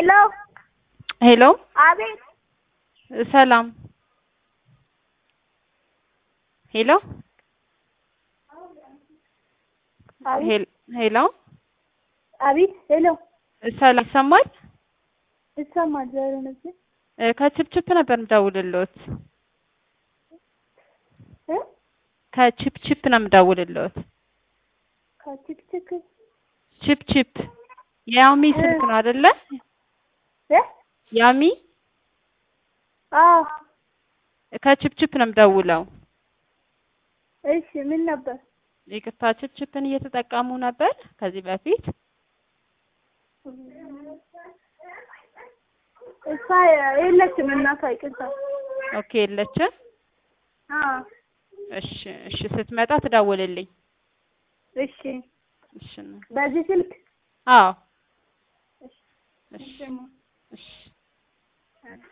ሄሎ ሄሎ አቤት ሰላም ሄሎ አቤት ሄሎ አቤት ሄሎ ሰላም ይሰማል? ይሰማል። ዛሬ ነው ከችፕችፕ ነበር የምደውልልዎት። ከችፕችፕ ነው የምደውልልዎት። ከችክችክ ችፕችፕ ያሚ ስልክ ነው አይደለ? ያሚ ከችፕችፕ ነው የምደውለው። እሺ ምን ነበር? ይቅርታ ችፕችፕን እየተጠቀሙ ነበር ከዚህ በፊት? እሷ የለችም እናቷ ይቅርታ። ኦኬ የለችም? እሺ እሺ ስትመጣ ትደውልልኝ። እሺ እሺ በዚህ ስልክ? አዎ እሺ እሺ